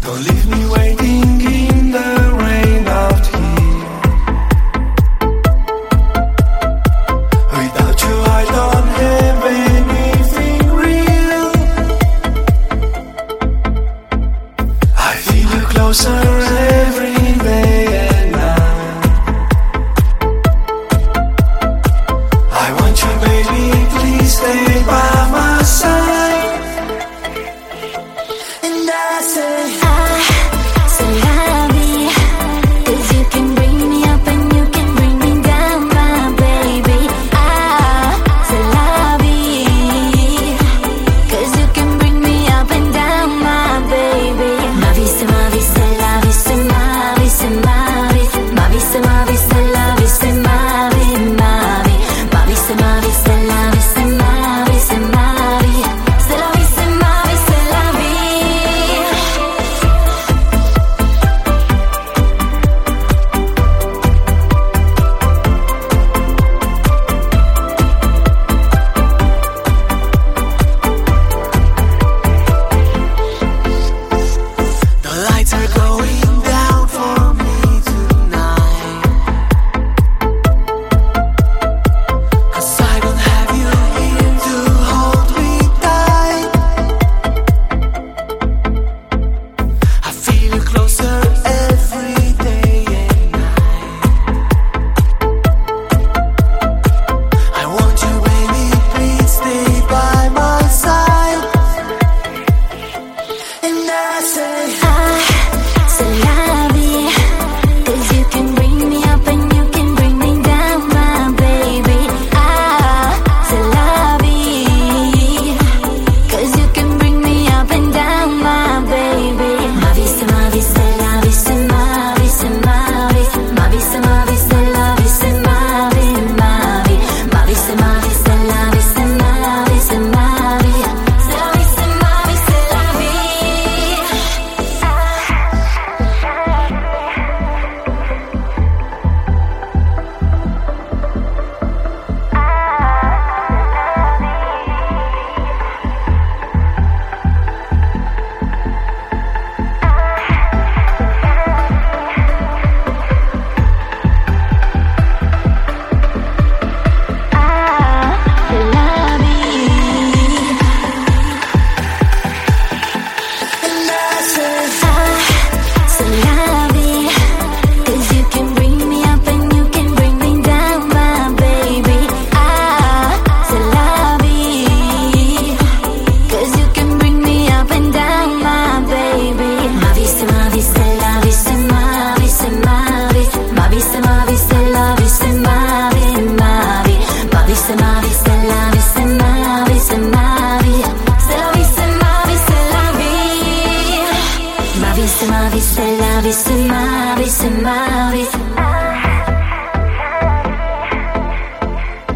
Don't leave me waiting in the rain out here. Without you I don't have anything real. I feel you closer every day and night. I want you baby, please stay by my side. And I say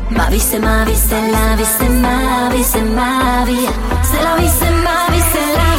se la visse mai, se la visse mai, se la